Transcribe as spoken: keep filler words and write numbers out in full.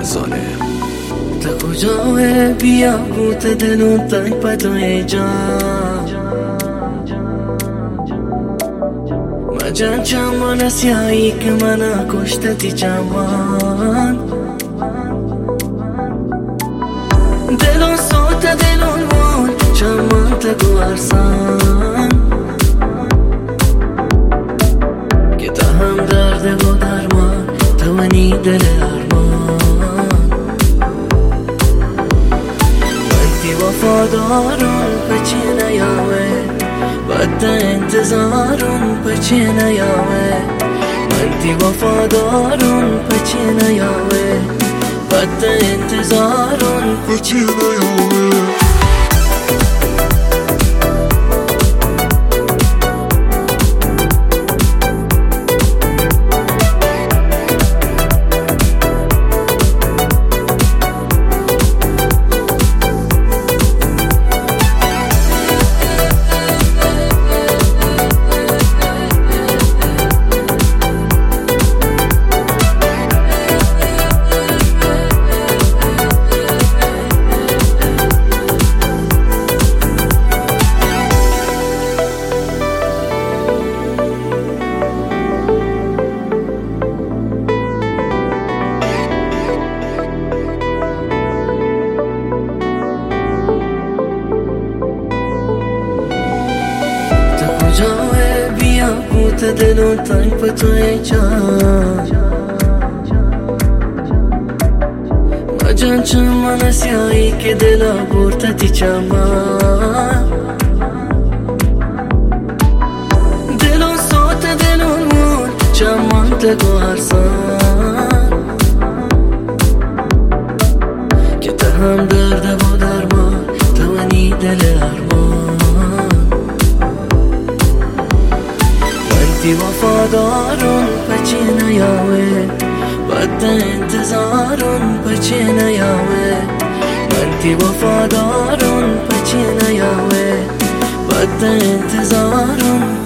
ساله. تا کجاه بیا بوت دلون تنگ پا توی جان مجان چمان سیایی که منا کشتتی چمان دلون صوت دلون وان چمان تگو ارسان که تا هم درد و درمان توانی دل ارمان وقتی وفادارون پچی نیاوه بعد انتظارون پچی نیاوه وقتی وفادارون پچی نیاوه بعد انتظارون پچی نیاوه جاه بیا بوت دلون تنگ پا توی جان مجان چمان سیایی که دلا برتتی چمان دلون صوت دلون مون چمان تگو ارسان که تا هم درد و درمان توانی دل ارمان وقتی وفادارون پچی نیاوه بعد انتظارون پچی نیاوه وقتی وفادارون پچی نیاوه بعد انتظارون